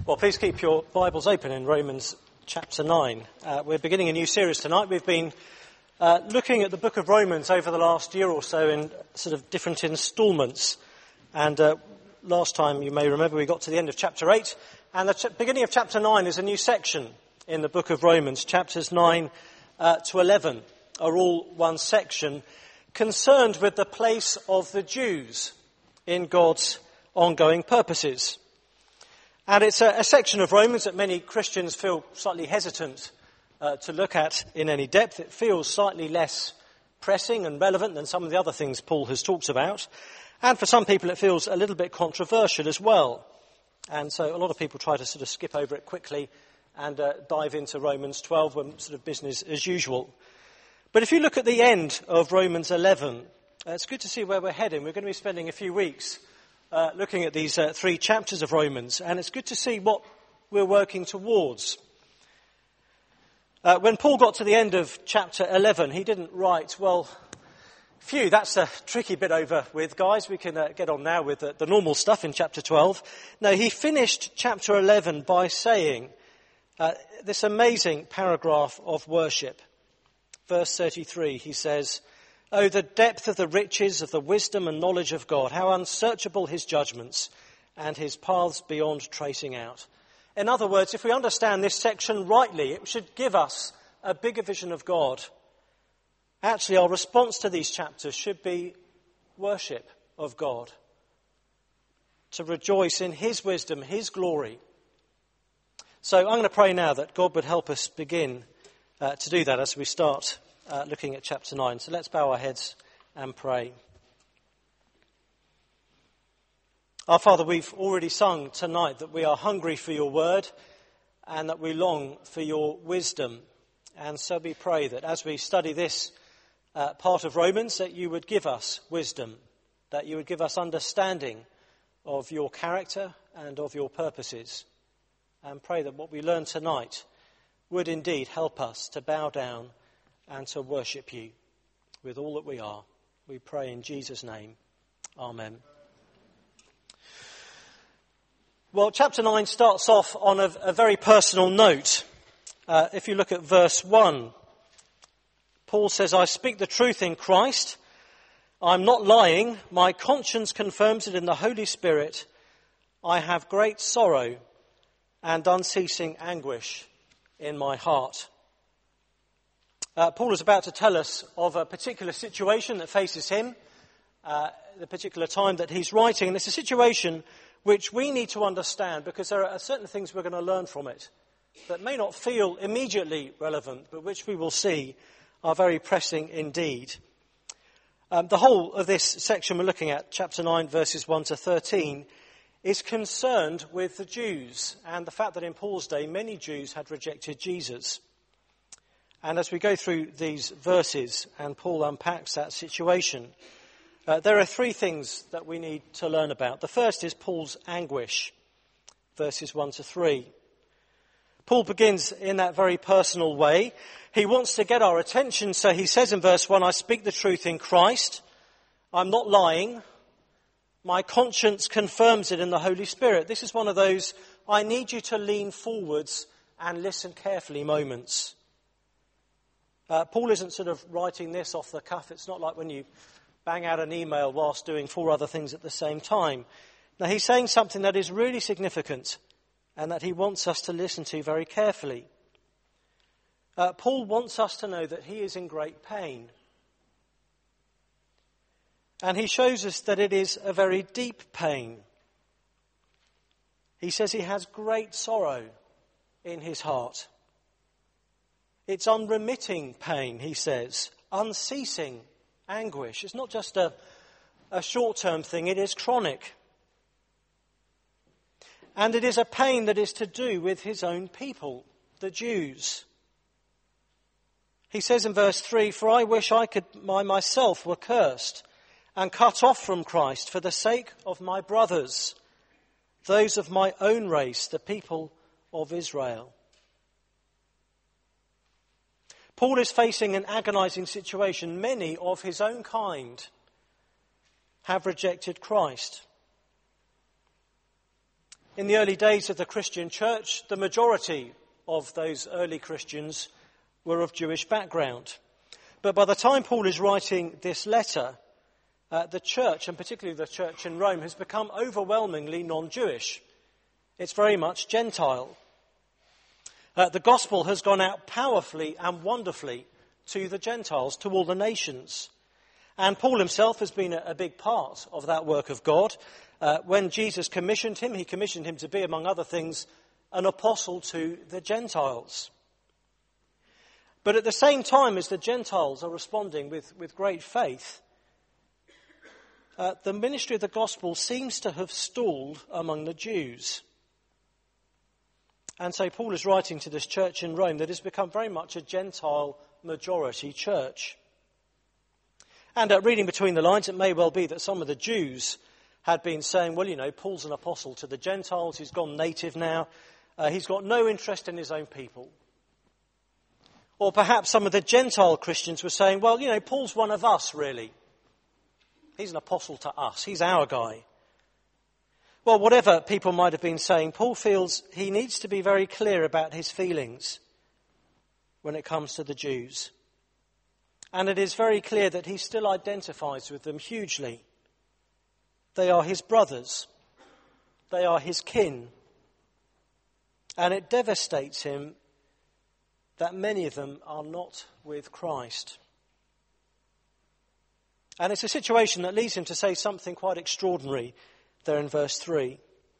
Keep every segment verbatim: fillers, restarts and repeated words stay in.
Well, please keep your Bibles open in Romans chapter nine. Uh, we're beginning a new series tonight. We've been uh, looking at the book of Romans over the last year or so in sort of different instalments. And uh, last time, you may remember, we got to the end of chapter eight. And the ch- beginning of chapter nine is a new section in the book of Romans. Chapters nine uh, to eleven are all one section concerned with the place of the Jews in God's ongoing purposes. And it's a, a section of Romans that many Christians feel slightly hesitant uh, to look at in any depth. It feels slightly less pressing and relevant than some of the other things Paul has talked about. And for some people it feels a little bit controversial as well. And so a lot of people try to sort of skip over it quickly and uh, dive into Romans twelve when sort of business as usual. But if you look at the end of Romans eleven, uh, it's good to see where we're heading. We're going to be spending a few weeks Uh, looking at these uh, three chapters of Romans, and it's good to see what we're working towards. Uh, when Paul got to the end of chapter eleven, he didn't write, well, phew, that's a tricky bit over with, guys. We can uh, get on now with the, the normal stuff in chapter twelve. No, he finished chapter eleven by saying uh, this amazing paragraph of worship. Verse thirty-three, he says, "Oh, the depth of the riches of the wisdom and knowledge of God, how unsearchable his judgments and his paths beyond tracing out." In other words, if we understand this section rightly, it should give us a bigger vision of God. Actually, our response to these chapters should be worship of God, to rejoice in his wisdom, his glory. So I'm going to pray now that God would help us begin uh, to do that as we start Uh, looking at chapter nine. So let's bow our heads and pray. Our Father, we've already sung tonight that we are hungry for your word and that we long for your wisdom. And so we pray that as we study this uh, part of Romans, that you would give us wisdom, that you would give us understanding of your character and of your purposes. And pray that what we learn tonight would indeed help us to bow down and to worship you with all that we are. We pray in Jesus' name. Amen. Well, chapter nine starts off on a, a very personal note. Uh, if you look at verse one, Paul says, "I speak the truth in Christ. I'm not lying. My conscience confirms it in the Holy Spirit. I have great sorrow and unceasing anguish in my heart." Uh, Paul is about to tell us of a particular situation that faces him, uh, the particular time that he's writing. And it's a situation which we need to understand because there are certain things we're going to learn from it that may not feel immediately relevant, but which we will see are very pressing indeed. Um, the whole of this section we're looking at, chapter nine, verses one to thirteen, is concerned with the Jews and the fact that in Paul's day many Jews had rejected Jesus. And as we go through these verses and Paul unpacks that situation, uh, there are three things that we need to learn about. The first is Paul's anguish, verses one to three. Paul begins in that very personal way. He wants to get our attention, so he says in verse one, "I speak the truth in Christ. I'm not lying. My conscience confirms it in the Holy Spirit." This is one of those I need you to lean forwards and listen carefully moments. Uh, Paul isn't sort of writing this off the cuff. It's not like when you bang out an email whilst doing four other things at the same time. Now, he's saying something that is really significant and that he wants us to listen to very carefully. Uh, Paul wants us to know that he is in great pain. And he shows us that it is a very deep pain. He says he has great sorrow in his heart. It's unremitting pain, he says, unceasing anguish. It's not just a, a short-term thing, it is chronic. And it is a pain that is to do with his own people, the Jews. He says in verse three, "For I wish I could I myself were cursed and cut off from Christ for the sake of my brothers, those of my own race, the people of Israel." Paul is facing an agonizing situation. Many of his own kind have rejected Christ. In the early days of the Christian church, the majority of those early Christians were of Jewish background. But by the time Paul is writing this letter, uh, the church, and particularly the church in Rome, has become overwhelmingly non-Jewish. It's very much Gentile. Uh, the gospel has gone out powerfully and wonderfully to the Gentiles, to all the nations. And Paul himself has been a, a big part of that work of God. Uh, when Jesus commissioned him, he commissioned him to be, among other things, an apostle to the Gentiles. But at the same time as the Gentiles are responding with, with great faith, uh, the ministry of the gospel seems to have stalled among the Jews. And so Paul is writing to this church in Rome that has become very much a Gentile majority church. And uh, reading between the lines, it may well be that some of the Jews had been saying, well, you know, Paul's an apostle to the Gentiles, he's gone native now, uh, he's got no interest in his own people. Or perhaps some of the Gentile Christians were saying, well, you know, Paul's one of us, really. He's an apostle to us, he's our guy. Well, whatever people might have been saying, Paul feels he needs to be very clear about his feelings when it comes to the Jews. And it is very clear that he still identifies with them hugely. They are his brothers. They are his kin. And it devastates him that many of them are not with Christ. And it's a situation that leads him to say something quite extraordinary there in verse three.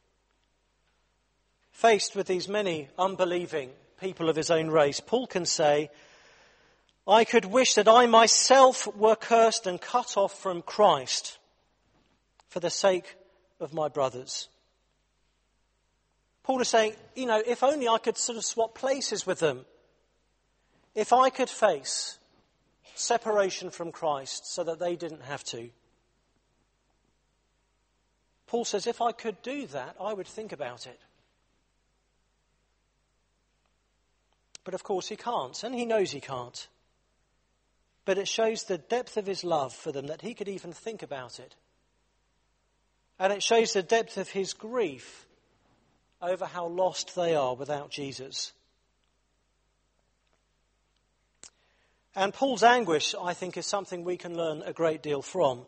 Faced with these many unbelieving people of his own race, Paul can say, I could wish that I myself were cursed and cut off from Christ for the sake of my brothers. Paul is saying, you know, if only I could sort of swap places with them. If I could face separation from Christ so that they didn't have to. Paul says, if I could do that, I would think about it. But of course he can't, and he knows he can't. But it shows the depth of his love for them that he could even think about it. And it shows the depth of his grief over how lost they are without Jesus. And Paul's anguish, I think, is something we can learn a great deal from.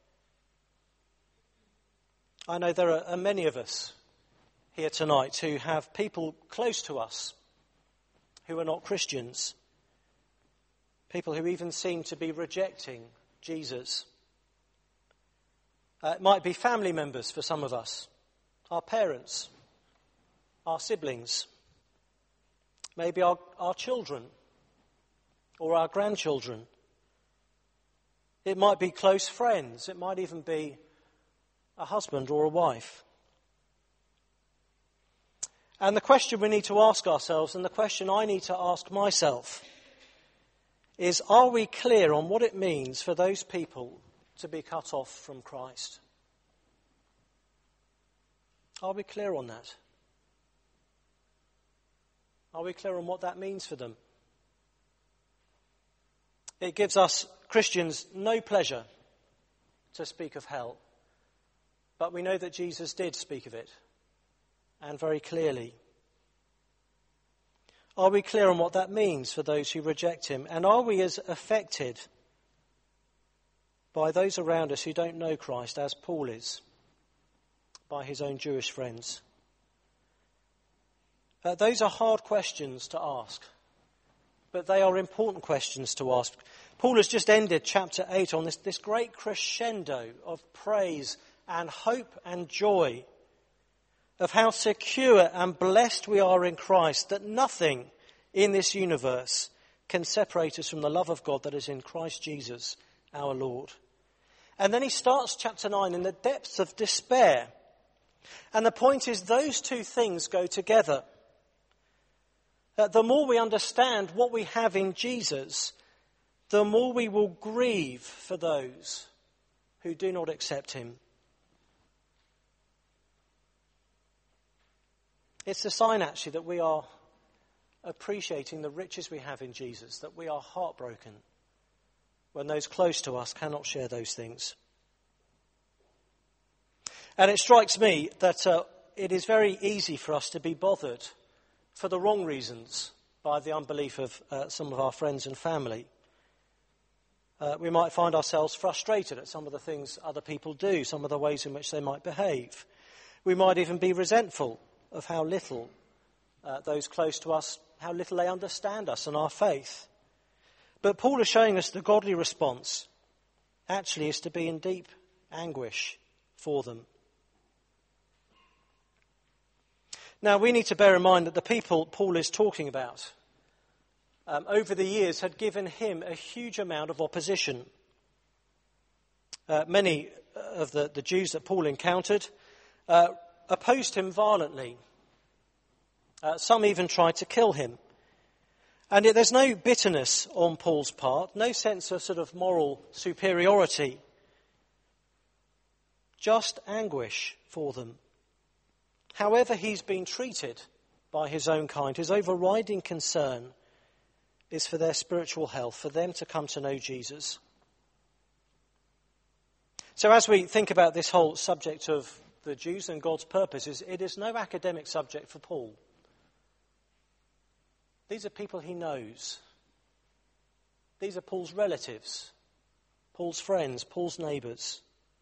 I know there are many of us here tonight who have people close to us who are not Christians. People who even seem to be rejecting Jesus. Uh, it might be family members for some of us, our parents, our siblings, maybe our, our children or our grandchildren. It might be close friends. It might even be a husband or a wife. And the question we need to ask ourselves, and the question I need to ask myself, is are we clear on what it means for those people to be cut off from Christ? Are we clear on that? Are we clear on what that means for them? It gives us Christians no pleasure to speak of hell. But we know that Jesus did speak of it, and very clearly. Are we clear on what that means for those who reject him? And are we as affected by those around us who don't know Christ as Paul is, by his own Jewish friends? Uh, those are hard questions to ask, but they are important questions to ask. Paul has just ended chapter eight on this, this great crescendo of praise and hope and joy of how secure and blessed we are in Christ, that nothing in this universe can separate us from the love of God that is in Christ Jesus, our Lord. And then he starts chapter nine in the depths of despair. And the point is, those two things go together. That the more we understand what we have in Jesus, the more we will grieve for those who do not accept him. It's a sign, actually, that we are appreciating the riches we have in Jesus, that we are heartbroken when those close to us cannot share those things. And it strikes me that uh, it is very easy for us to be bothered for the wrong reasons by the unbelief of uh, some of our friends and family. Uh, we might find ourselves frustrated at some of the things other people do, some of the ways in which they might behave. We might even be resentful of how little uh, those close to us, how little they understand us and our faith. But Paul is showing us the godly response actually is to be in deep anguish for them. Now, we need to bear in mind that the people Paul is talking about um, over the years had given him a huge amount of opposition. Uh, many of the, the Jews that Paul encountered uh, opposed him violently. Uh, some even tried to kill him. And yet there's no bitterness on Paul's part, no sense of sort of moral superiority, just anguish for them. However he's been treated by his own kind, his overriding concern is for their spiritual health, for them to come to know Jesus. So as we think about this whole subject of the Jews and God's purposes, it is no academic subject for Paul. These are people he knows. These are Paul's relatives, Paul's friends, Paul's neighbours.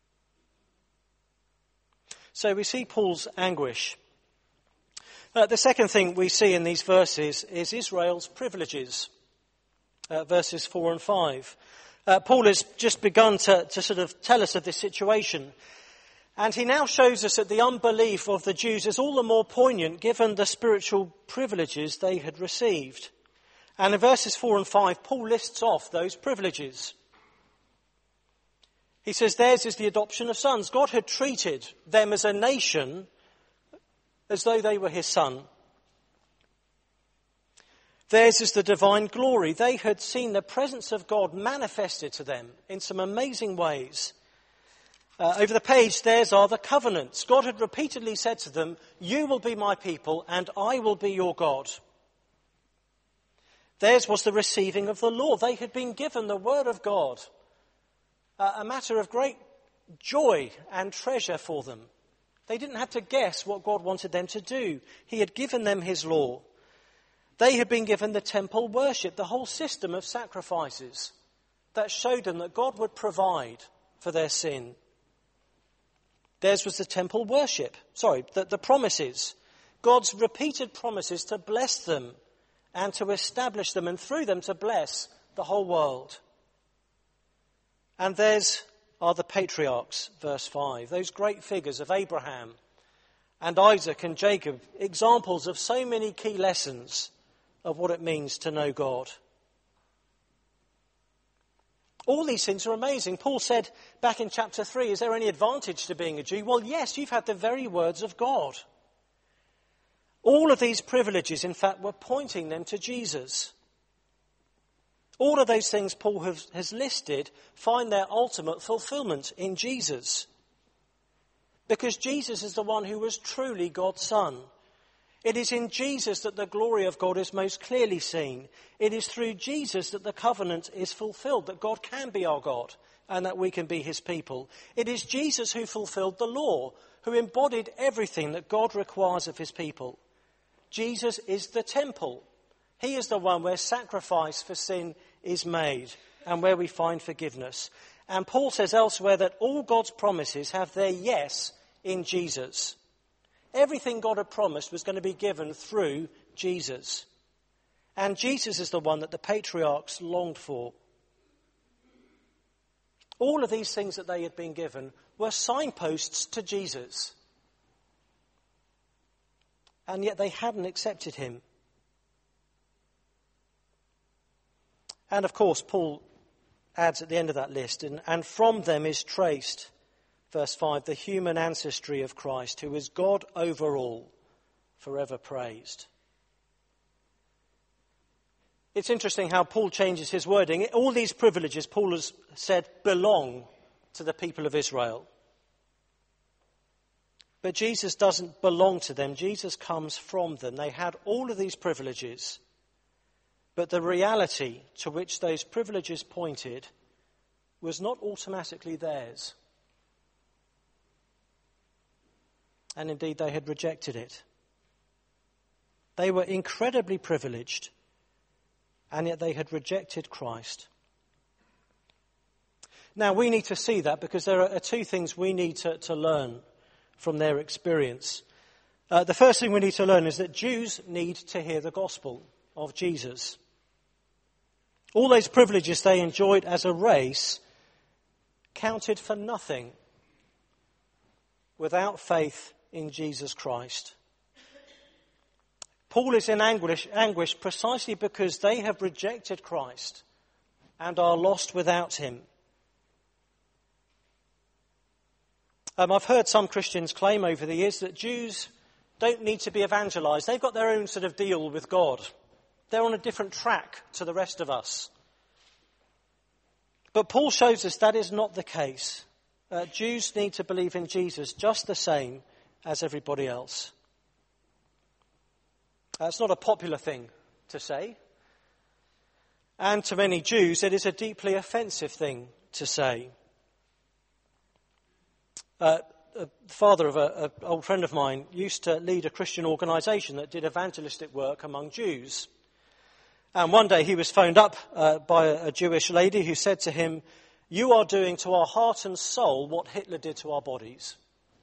So we see Paul's anguish. Uh, the second thing we see in these verses is Israel's privileges, uh, verses four and five. Uh, Paul has just begun to, to sort of tell us of this situation. And he now shows us that the unbelief of the Jews is all the more poignant given the spiritual privileges they had received. And in verses four and five, Paul lists off those privileges. He says theirs is the adoption of sons. God had treated them as a nation as though they were his son. Theirs is the divine glory. They had seen the presence of God manifested to them in some amazing ways. Uh, over the page, theirs are the covenants. God had repeatedly said to them, you will be my people and I will be your God. Theirs was the receiving of the law. They had been given the word of God, uh, a matter of great joy and treasure for them. They didn't have to guess what God wanted them to do. He had given them his law. They had been given the temple worship, the whole system of sacrifices that showed them that God would provide for their sin. Theirs was the temple worship, sorry, the, the promises, God's repeated promises to bless them and to establish them and through them to bless the whole world. And theirs are the patriarchs, verse five, those great figures of Abraham and Isaac and Jacob, examples of so many key lessons of what it means to know God. All these things are amazing. Paul said back in chapter three, is there any advantage to being a Jew? Well, yes, you've had the very words of God. All of these privileges, in fact, were pointing them to Jesus. All of those things Paul have, has listed find their ultimate fulfillment in Jesus. Because Jesus is the one who was truly God's Son. It is in Jesus that the glory of God is most clearly seen. It is through Jesus that the covenant is fulfilled, that God can be our God and that we can be his people. It is Jesus who fulfilled the law, who embodied everything that God requires of his people. Jesus is the temple. He is the one where sacrifice for sin is made and where we find forgiveness. And Paul says elsewhere that all God's promises have their yes in Jesus. Everything God had promised was going to be given through Jesus. And Jesus is the one that the patriarchs longed for. All of these things that they had been given were signposts to Jesus. And yet they hadn't accepted him. And of course, Paul adds at the end of that list, and, and from them is traced, verse five, the human ancestry of Christ, who is God over all, forever praised. It's interesting how Paul changes his wording. All these privileges, Paul has said, belong to the people of Israel. But Jesus doesn't belong to them. Jesus comes from them. They had all of these privileges. But the reality to which those privileges pointed was not automatically theirs. and indeed they had rejected it. They were incredibly privileged, and yet they had rejected Christ. Now, we need to see that because there are two things we need to, to learn from their experience. Uh, the first thing we need to learn is that Jews need to hear the gospel of Jesus. All those privileges they enjoyed as a race counted for nothing without faith in Jesus Christ. Paul is in anguish, anguish precisely because they have rejected Christ and are lost without him. Um, I've heard some Christians claim over the years that Jews don't need to be evangelized. They've got their own sort of deal with God. They're on a different track to the rest of us. But Paul shows us that is not the case. Uh, Jews need to believe in Jesus just the same as everybody else. Uh, it's not a popular thing to say. And to many Jews, it is a deeply offensive thing to say. Uh, the father of an old friend of mine used to lead a Christian organisation that did evangelistic work among Jews. And one day he was phoned up uh, by a, a Jewish lady who said to him, "You are doing to our heart and soul what Hitler did to our bodies."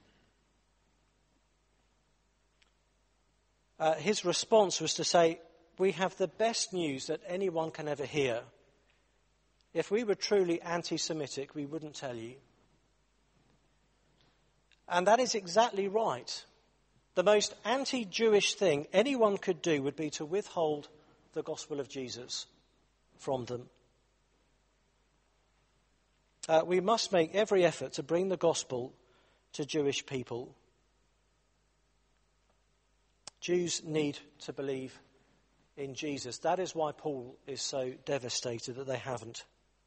Uh, his response was to say, "We have the best news that anyone can ever hear. If we were truly anti-Semitic, we wouldn't tell you." And that is exactly right. The most anti-Jewish thing anyone could do would be to withhold the gospel of Jesus from them. Uh, we must make every effort to bring the gospel to Jewish people. Jews need to believe in Jesus. That is why Paul is so devastated that they haven't.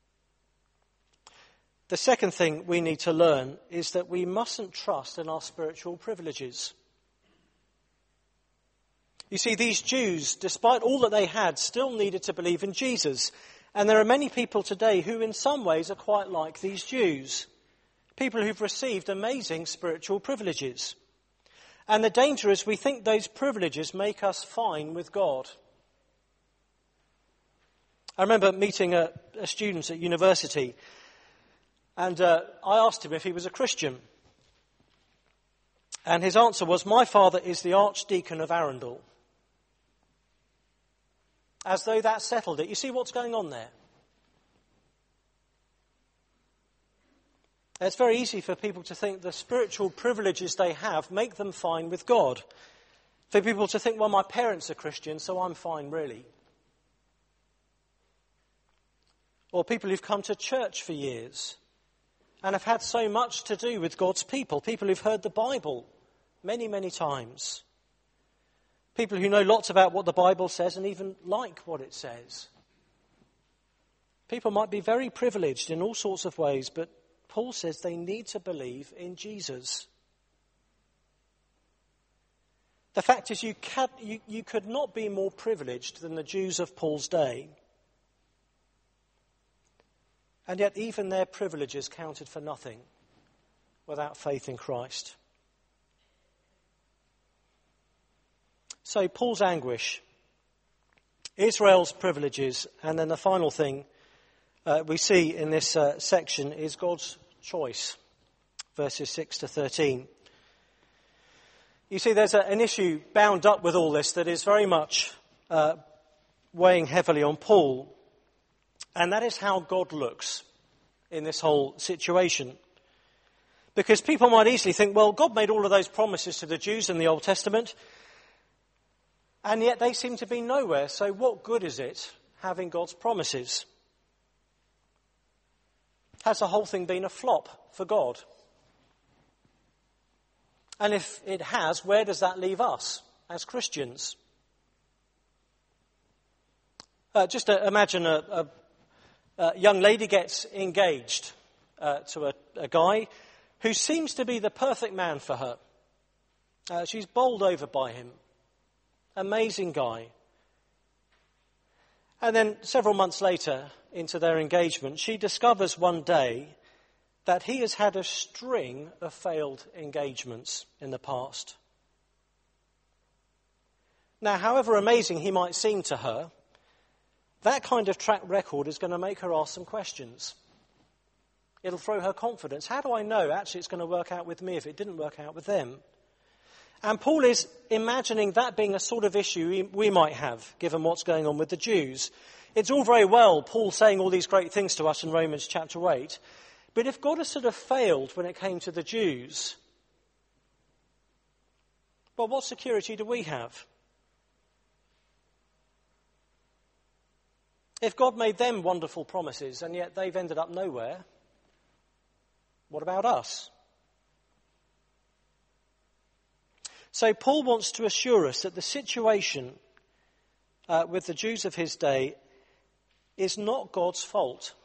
The second thing we need to learn is that we mustn't trust in our spiritual privileges. You see, these Jews, despite all that they had, still needed to believe in Jesus. And there are many people today who in some ways are quite like these Jews. People who've received amazing spiritual privileges. And the danger is we think those privileges make us fine with God. I remember meeting a, a student at university, and uh, I asked him if he was a Christian. And his answer was, "My father is the Archdeacon of Arundel." As though that settled it. You see what's going on there? It's very easy for people to think the spiritual privileges they have make them fine with God. For people to think, well, my parents are Christian, so I'm fine, really. Or people who've come to church for years and have had so much to do with God's people. People who've heard the Bible many, many times. People who know lots about what the Bible says and even like what it says. People might be very privileged in all sorts of ways, but Paul says they need to believe in Jesus. The fact is you, can, you, you could not be more privileged than the Jews of Paul's day. And yet even their privileges counted for nothing without faith in Christ. So Paul's anguish, Israel's privileges, and then the final thing uh, we see in this uh, section is God's choice, verses six to thirteen. You see, there's a, an issue bound up with all this that is very much uh, weighing heavily on Paul, and that is how God looks in this whole situation. Because people might easily think, well, God made all of those promises to the Jews in the Old Testament, and yet they seem to be nowhere. So what good is it having God's promises? Has the whole thing been a flop for God? And if it has, where does that leave us as Christians? Uh, just uh, imagine a, a, a young lady gets engaged uh, to a, a guy who seems to be the perfect man for her. Uh, she's bowled over by him. Amazing guy. And then several months later into their engagement, she discovers one day that he has had a string of failed engagements in the past. Now, however amazing he might seem to her, that kind of track record is going to make her ask some questions. It'll throw her confidence. How do I know actually it's going to work out with me if it didn't work out with them? And Paul is imagining that being a sort of issue we might have, given what's going on with the Jews. It's all very well, Paul saying all these great things to us in Romans chapter eight, but if God has sort of failed when it came to the Jews, well, what security do we have? If God made them wonderful promises and yet they've ended up nowhere, what about us? So Paul wants to assure us that the situation uh, with the Jews of his day is not God's fault.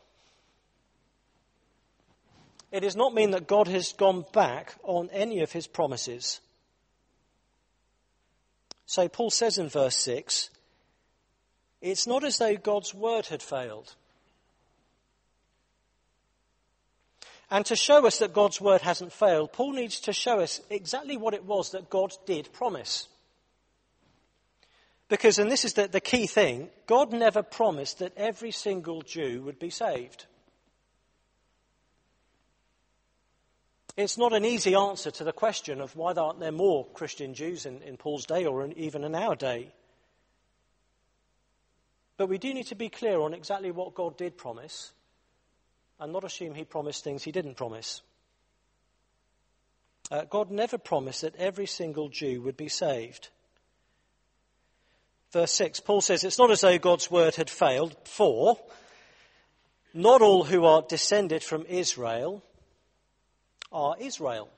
It does not mean that God has gone back on any of his promises. So Paul says in verse six, it's not as though God's word had failed. And to show us that God's word hasn't failed, Paul needs to show us exactly what it was that God did promise. Because, and this is the, the key thing, God never promised that every single Jew would be saved. It's not an easy answer to the question of why aren't there more Christian Jews in, in Paul's day or in, even in our day. But we do need to be clear on exactly what God did promise and not assume he promised things he didn't promise. Uh, God never promised that every single Jew would be saved. Verse six, Paul says, it's not as though God's word had failed, for not all who are descended from Israel are Israel.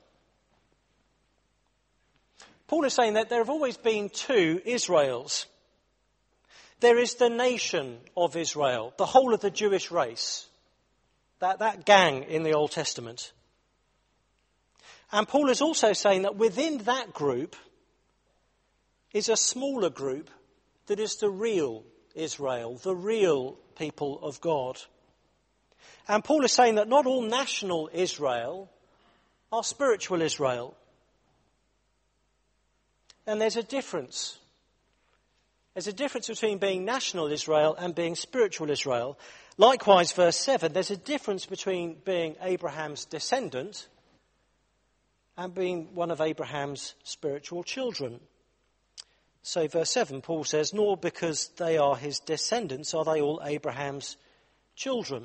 Paul is saying that there have always been two Israels. There is the nation of Israel, the whole of the Jewish race. That, that gang in the Old Testament. And Paul is also saying that within that group is a smaller group that is the real Israel, the real people of God. And Paul is saying that not all national Israel are spiritual Israel. And there's a difference. There's a difference between being national Israel and being spiritual Israel. Likewise, verse seven, there's a difference between being Abraham's descendant and being one of Abraham's spiritual children. So verse seven, Paul says, nor because they are his descendants are they all Abraham's children.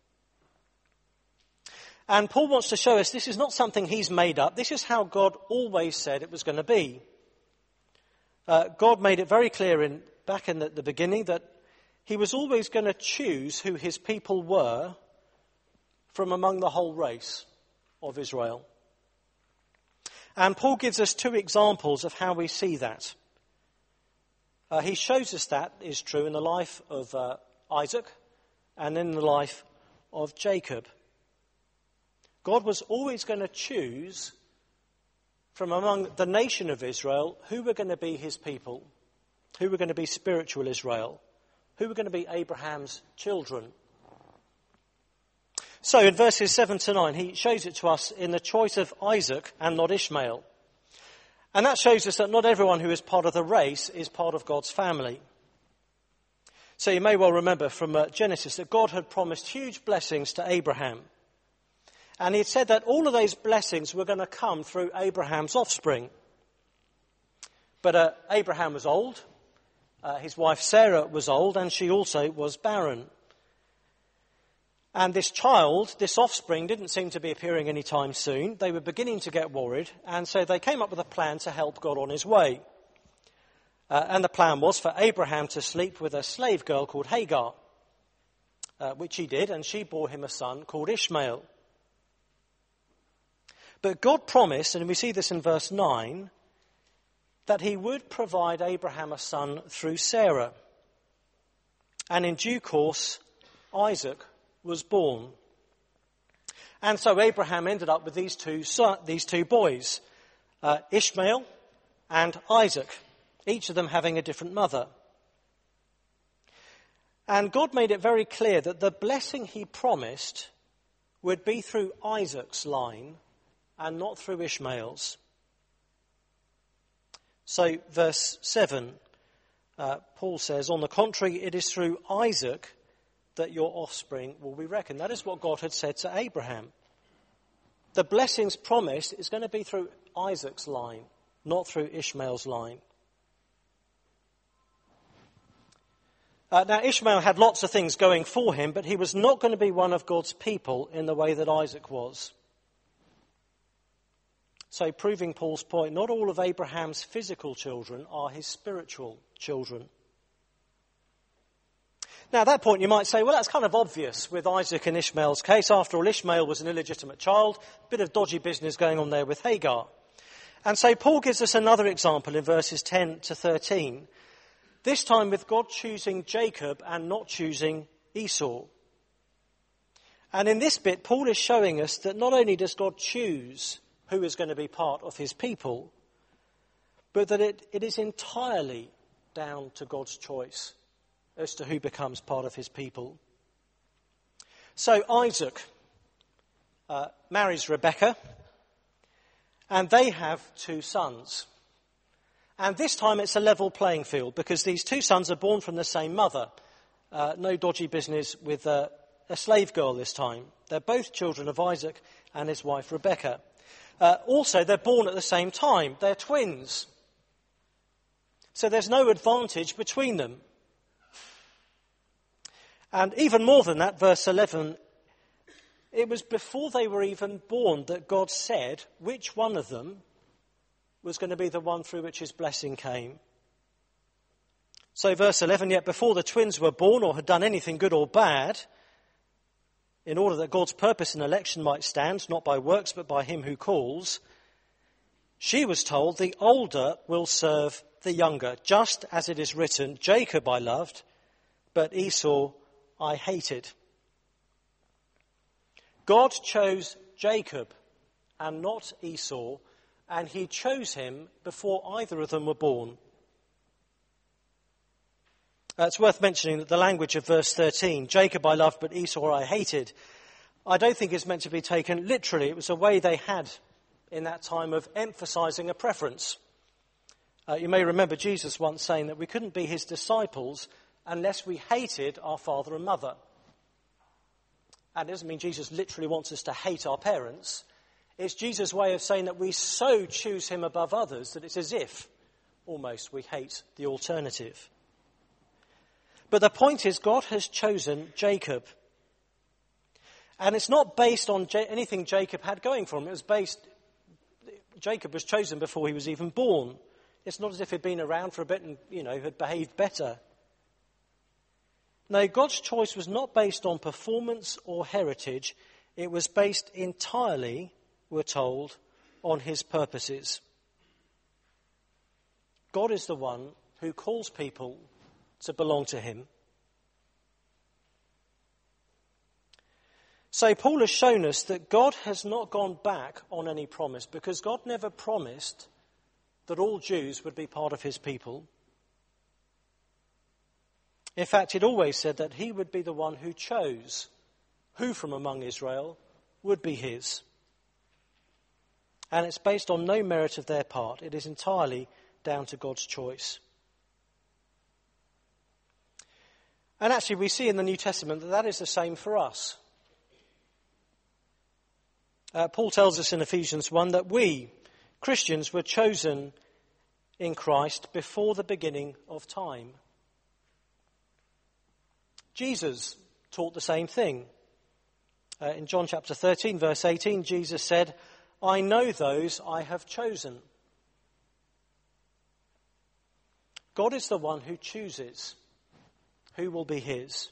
And Paul wants to show us this is not something he's made up. This is how God always said it was going to be. Uh, God made it very clear in back in the, the beginning that he was always going to choose who his people were from among the whole race of Israel. And Paul gives us two examples of how we see that. Uh, he shows us that is true in the life of uh, Isaac and in the life of Jacob. God was always going to choose from among the nation of Israel who were going to be his people, who were going to be spiritual Israel, who were going to be Abraham's children. So in verses seven to nine, he shows it to us in the choice of Isaac and not Ishmael. And that shows us that not everyone who is part of the race is part of God's family. So you may well remember from uh, Genesis that God had promised huge blessings to Abraham. And he had said that all of those blessings were going to come through Abraham's offspring. But uh, Abraham was old. Uh, his wife Sarah was old, and she also was barren. And this child, this offspring, didn't seem to be appearing anytime soon. They were beginning to get worried, and so they came up with a plan to help God on his way. Uh, and the plan was for Abraham to sleep with a slave girl called Hagar, uh, which he did, and she bore him a son called Ishmael. But God promised, and we see this in verse nine, that he would provide Abraham a son through Sarah. And in due course, Isaac was born. And so Abraham ended up with these two son, these two boys, uh, Ishmael and Isaac, each of them having a different mother. And God made it very clear that the blessing he promised would be through Isaac's line and not through Ishmael's. So verse seven, uh, Paul says, on the contrary, it is through Isaac that your offspring will be reckoned. That is what God had said to Abraham. The blessings promised is going to be through Isaac's line, not through Ishmael's line. Uh, now, Ishmael had lots of things going for him, but he was not going to be one of God's people in the way that Isaac was. So, proving Paul's point, not all of Abraham's physical children are his spiritual children. Now, at that point, you might say, well, that's kind of obvious with Isaac and Ishmael's case. After all, Ishmael was an illegitimate child, a bit of dodgy business going on there with Hagar. And so Paul gives us another example in verses ten to thirteen. This time with God choosing Jacob and not choosing Esau. And in this bit, Paul is showing us that not only does God choose who is going to be part of his people, but that it, it is entirely down to God's choice as to who becomes part of his people. So Isaac uh, marries Rebekah, and they have two sons. And this time it's a level playing field because these two sons are born from the same mother. Uh, no dodgy business with uh, a slave girl this time. They're both children of Isaac and his wife Rebekah. Uh, also, they're born at the same time. They're twins. So there's no advantage between them. And even more than that, verse eleven, it was before they were even born that God said which one of them was going to be the one through which his blessing came. So verse eleven, yet before the twins were born or had done anything good or bad, in order that God's purpose in election might stand, not by works but by him who calls, she was told, the older will serve the younger, just as it is written, Jacob I loved, but Esau I hated. God chose Jacob and not Esau, and he chose him before either of them were born. Uh, it's worth mentioning that the language of verse thirteen, Jacob I loved, but Esau I hated, I don't think is meant to be taken literally. It was a way they had in that time of emphasizing a preference. Uh, you may remember Jesus once saying that we couldn't be his disciples unless we hated our father and mother. And it doesn't mean Jesus literally wants us to hate our parents. It's Jesus' way of saying that we so choose him above others that it's as if, almost, we hate the alternative. But the point is, God has chosen Jacob. And it's not based on J- anything Jacob had going for him. It was based, Jacob was chosen before he was even born. It's not as if he'd been around for a bit and, you know, had behaved better. No, God's choice was not based on performance or heritage. It was based entirely, we're told, on his purposes. God is the one who calls people to belong to him. So Paul has shown us that God has not gone back on any promise, because God never promised that all Jews would be part of his people. In fact, he'd always said that he would be the one who chose who from among Israel would be his. And it's based on no merit of their part. It is entirely down to God's choice. And actually, we see in the New Testament that that is the same for us. Uh, Paul tells us in Ephesians one that we, Christians, were chosen in Christ before the beginning of time. Jesus taught the same thing. Uh, in John chapter thirteen, verse eighteen, Jesus said, I know those I have chosen. God is the one who chooses who will be his.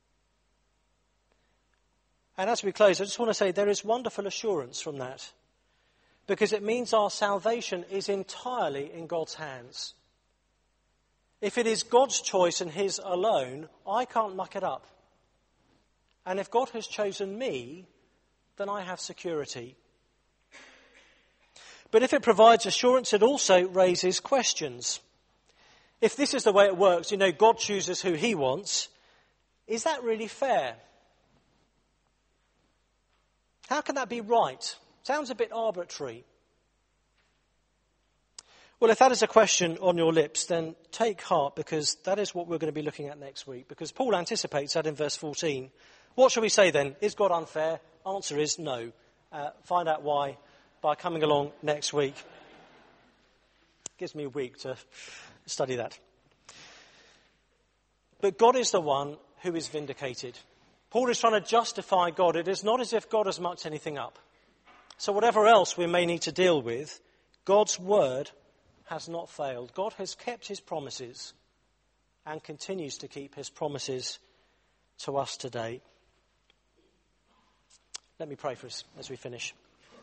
And as we close, I just want to say there is wonderful assurance from that, because it means our salvation is entirely in God's hands. If it is God's choice and his alone, I can't muck it up. And if God has chosen me, then I have security. But if it provides assurance, it also raises questions. If this is the way it works, you know, God chooses who he wants, is that really fair? How can that be right? Sounds a bit arbitrary. Well, if that is a question on your lips, then take heart, because that is what we're going to be looking at next week. Because Paul anticipates that in verse fourteen. What shall we say then? Is God unfair? Answer is no. Uh, find out why by coming along next week. Gives me a week to study that. But God is the one who is vindicated. Paul is trying to justify God. It is not as if God has mucked anything up. So whatever else we may need to deal with, God's word has not failed. God has kept his promises and continues to keep his promises to us today. Let me pray for us as we finish.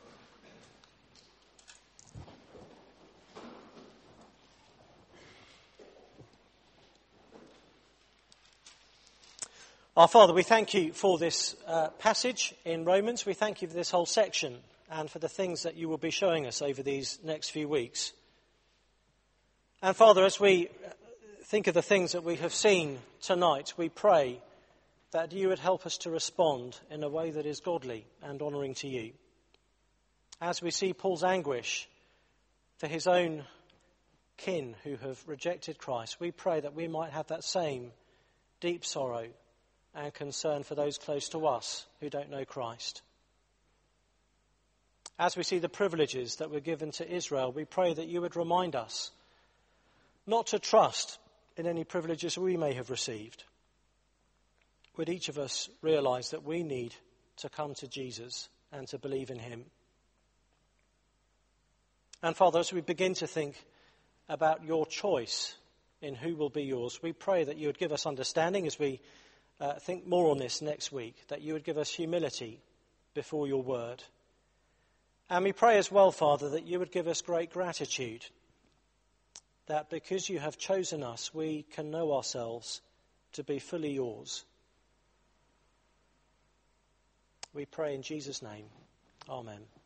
Our Father, we thank you for this uh, passage in Romans. We thank you for this whole section and for the things that you will be showing us over these next few weeks. And Father, as we think of the things that we have seen tonight, we pray that you would help us to respond in a way that is godly and honouring to you. As we see Paul's anguish for his own kin who have rejected Christ, we pray that we might have that same deep sorrow and concern for those close to us who don't know Christ. As we see the privileges that were given to Israel, we pray that you would remind us not to trust in any privileges we may have received. Would each of us realise that we need to come to Jesus and to believe in him? And Father, as we begin to think about your choice in who will be yours, we pray that you would give us understanding as we uh, think more on this next week, that you would give us humility before your word. And we pray as well, Father, that you would give us great gratitude, that because you have chosen us, we can know ourselves to be fully yours. We pray in Jesus' name. Amen.